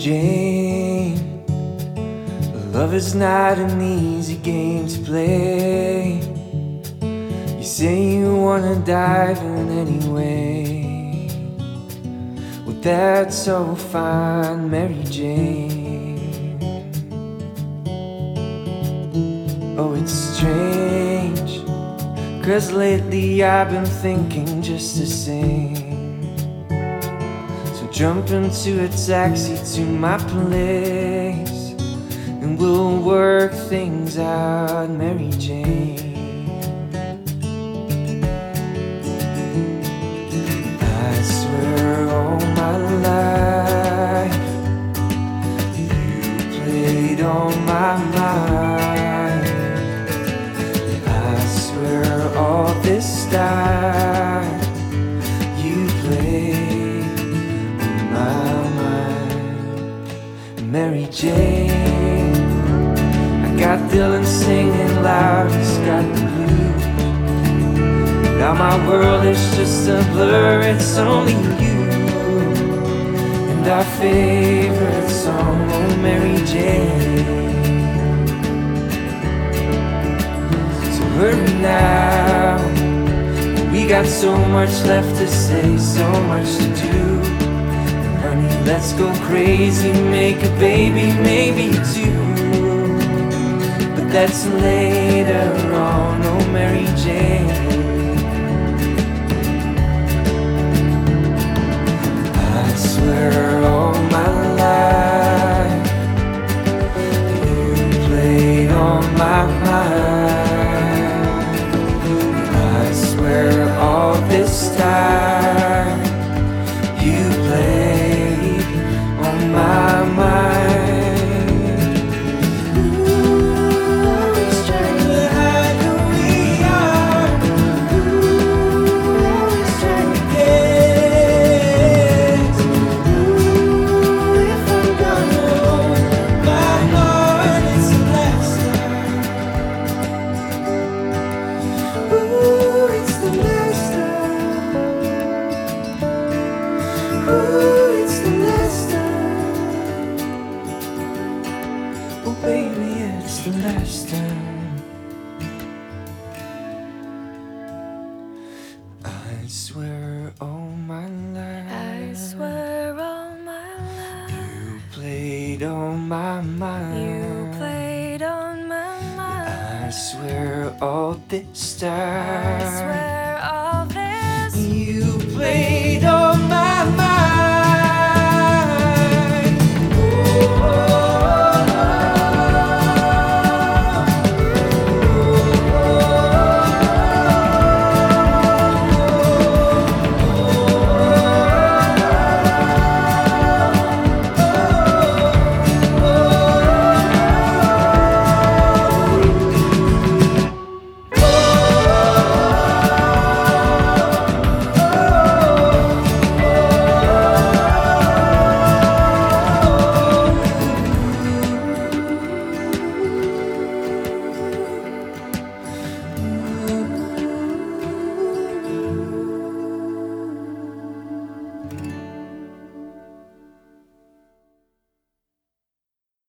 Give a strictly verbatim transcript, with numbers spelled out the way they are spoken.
Jane, love is not an easy game to play. You say you wanna dive in anyway. Well, that's so fine, Mary Jane. Oh, it's strange, 'cause lately I've been thinking just the same. Jump into a taxi to my place, and we'll work things out, Mary Jane. I swear all my life you played on my mind. I swear all this time you played Mary Jane. I got Dylan singing loud, he's got the blues. Now my world is just a blur, it's only you and our favorite song, oh Mary Jane. So hurry now, we got so much left to say, so much to do. Let's go crazy, make a baby, maybe two. But that's later on, oh Mary Jane. I swear all my life you played on my mind. I swear all this time you played my mind. Ooh, it's trying to hide who we are. Ooh, it's trying to guess. Ooh, if I'm gonna hold my heart, it's the last time. Ooh, it's the last time. Ooh, it's the last time. Oh baby, it's the last time. I swear all my life I swear all my life you played on my mind. you played on my mind. I swear all this time I swear all this you played